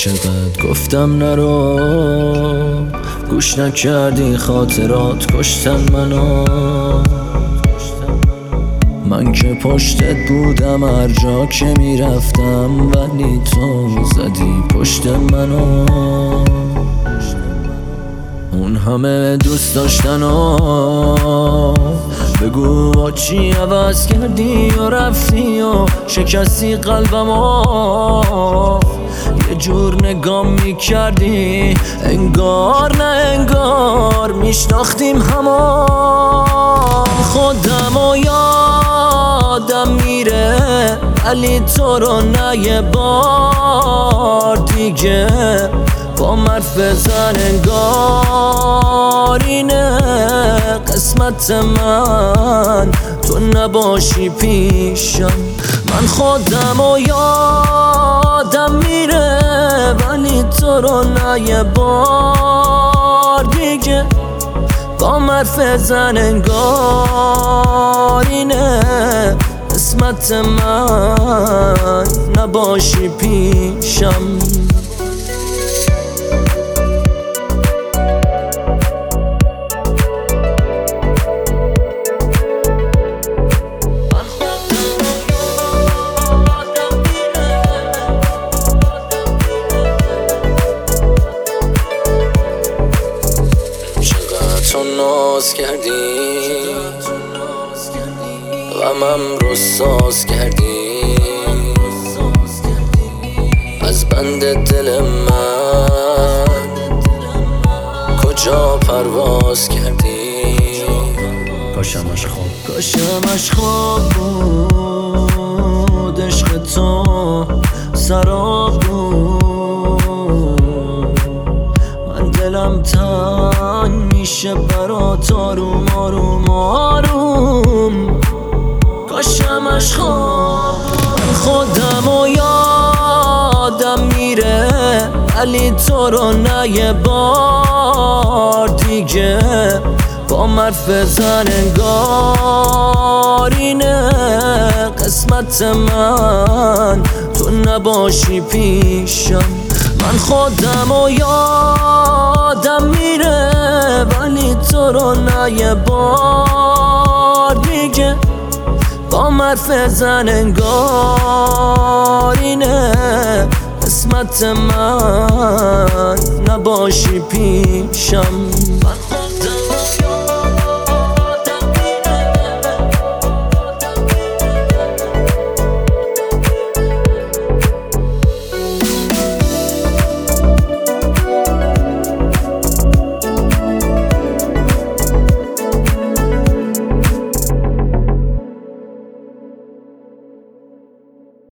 چقدر گفتم نرو، گوش نکردی، خاطرات کشتن منو. من که پشتت بودم هر جا که میرفتم، ولی تو زدی پشت منو. اون همه دوست داشتن بگو با چی عوض کردی و رفتی و شکستی قلبمو. یه جور نگام میکردی انگار نه انگار میشناختیم همان. خودمو یادم میره ولی تو رو نه یه بار دیگه. با حرف زن انگار اینه قسمت من، تو نباشی پیشم. من خودمو یادم میره ولی تو رو نه یه بار دیگه. با حرف زن انگار اینه قسمت من، نباشی پیشم. تو ناز کردی غمم رو ساز کردی، از بند دل من کجا پرواز کردی. کاشمش خواب بود، عشق تو سراب بود. من دلم تنگ میشه برات آروم آروم آروم. کاشمش خواب. من خودمو یادم میره ولی تو رو نه یه بار دیگه. با حرف زن انگار اینه قسمت من، تو نباشی پیشم. من خودمو یادم میره ولی تو رو نه یه بار دیگه. با حرف زن انگار اینه قسمت من، نباشی پیشم.